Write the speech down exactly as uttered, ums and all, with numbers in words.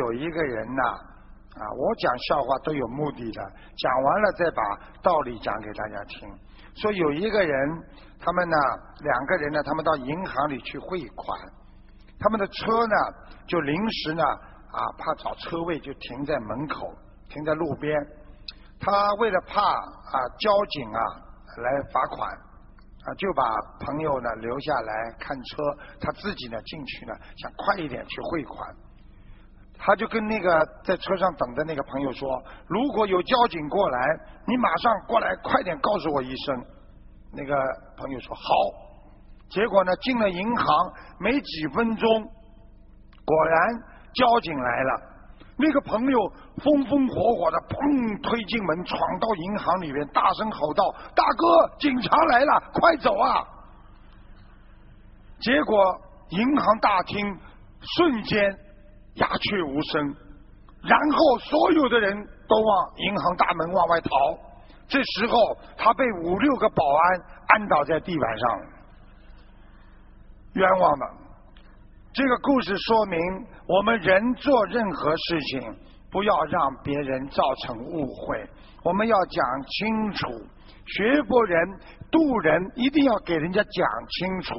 有一个人呐，啊，我讲笑话都有目的的，讲完了再把道理讲给大家听。说有一个人，他们呢两个人呢，他们到银行里去汇款，他们的车呢就临时呢啊怕找车位就停在门口，停在路边。他为了怕啊交警啊来罚款啊，就把朋友呢留下来看车，他自己呢进去呢想快一点去汇款。他就跟那个在车上等的那个朋友说，如果有交警过来，你马上过来快点告诉我一声。那个朋友说好。结果呢进了银行没几分钟，果然交警来了。那个朋友风风火火的砰推进门，闯到银行里面，大声吼道，大哥，警察来了，快走啊。结果银行大厅瞬间鸦雀无声，然后所有的人都往银行大门往外逃。这时候他被五六个保安按倒在地板上，冤枉的。这个故事说明，我们人做任何事情不要让别人造成误会，我们要讲清楚。学佛人度人一定要给人家讲清楚。